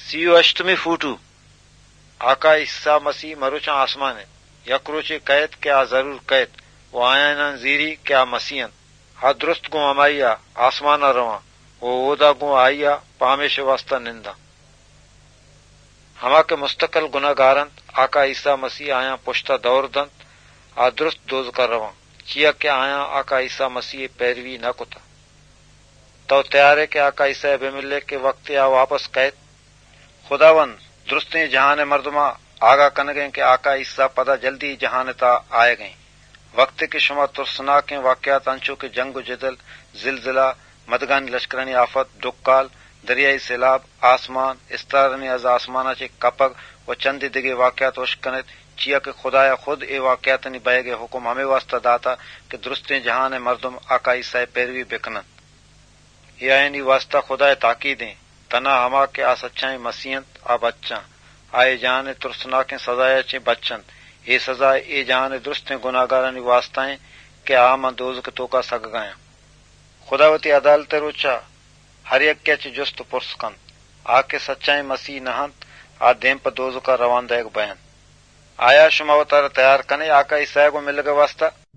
CU अष्टमी फूटू आका ईसा मसीह मरुचा आसमान है यक्रोचे कैद क्या जरूर कैद वो आया जीरी क्या मसीहन हा दुरुस्त गो अमाइया आसमान रवा वो ओदा गो आइया पामेश वास्ता निंदा हमा के मुस्तकल गुनागारन आका ईसा मसीह आया पुश्ता दौरदंत आ दुरुस्त दोज कर रवा चिया क्या आया आका ईसा मसीह पैरवी न कुता तो तैयार है कि आका ईसा बेमिल्ले के वक्त या वापस कैद खुदावन दुरुस्ते जहान मर्दमा आगा कन गए कि आका ईसा पदा जल्दी जहान ता आए गए वक्त के शुमा तुरसना के वाकयात अंशों के जंग जदल जिलजिला मदगानी लश्करानी आफत दुक्काल दरियाई सैलाब आसमान इस्तारनी अज आसमानाचे कपग व चंद दिगे वाकयात वशकनत चिया के खुदाया खुद ए वाकयातनी बयगे हुकुम हमें वास्ता दाता कि दुरुस्ते जहान मर्दम आका ईसा पैरवी बेकनन यानी वास्ता खुदाए ताकीदें तना हमा के आ सच्चाई मसीहत आ बच्चा आए जान तुरसना के सजाया चे बच्चन ए सजा ए जान दुरुस्त गुनागारानी वास्ताएं के आम दोज के तोका सग गया खुदावती अदालत रोचा हर एक के चे जुस्त पुरस्कन आके सच्चाई मसीह नहंत आ देम पर दोज का रवान दायक बयान आया शुमावतार तैयार कने आका ईसा को मिल गए वास्ता